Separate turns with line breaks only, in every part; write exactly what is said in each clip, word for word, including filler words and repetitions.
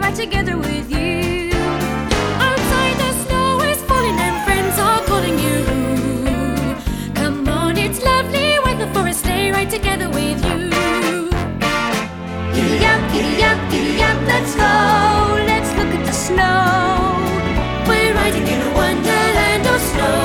right together with you. Outside the snow is falling and friends are calling you. Come on, it's lovely weather for a sleigh ride together with you. Giddy up, giddy up, giddy up, let's go. Let's look at the snow. We're riding in a wonderland of snow.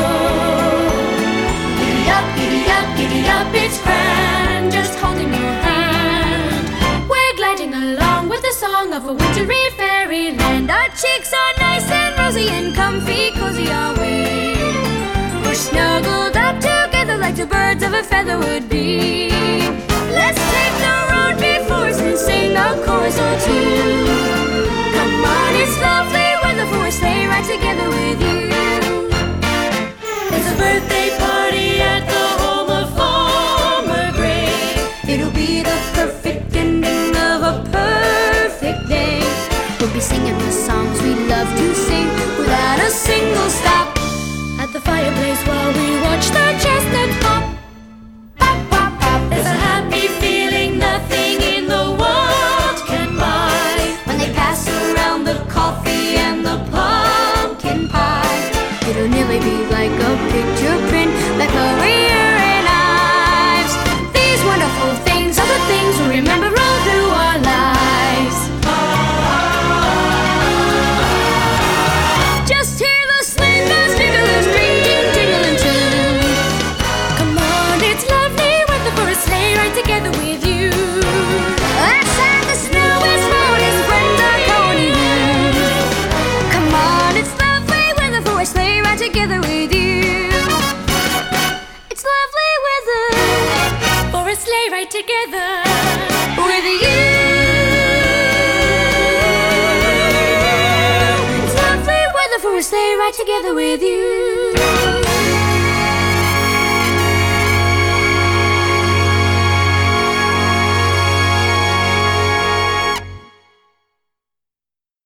Giddy up, giddy up, giddy up, it's grand, just holding your hand. We're gliding along with the song of a wintry fairyland. Our cheeks are nice and rosy and comfy, cozy are we. We're snuggled up together like two birds of a feather would be. Let's take the road before us and sing a chorus or two. Come on, it's lovely weather for a sleigh ride together with you. It's a birthday party at the home of Farmer Gray. It'll be the perfect ending of a perfect day. We'll be singing the songs we love to sing without a single stop. At the fireplace while we watch the chestnuts pop. Pop, pop, pop. There's a happy feeling nothing in the world can buy when they pass around the coffee and the pumpkin pie. It'll nearly be like a picture print, like Maria and Ives. These wonderful things are the things we remember all through our lives. Just hear the sleigh bells jingle, ring, ding, jingling too. Come on, it's lovely weather for a sleigh ride together with you. Outside the snow is falling, his friends are calling you. Come on, it's lovely weather for a sleigh ride together with you. It's lovely weather for a sleigh ride together with you. It's lovely weather for a sleigh ride together with you.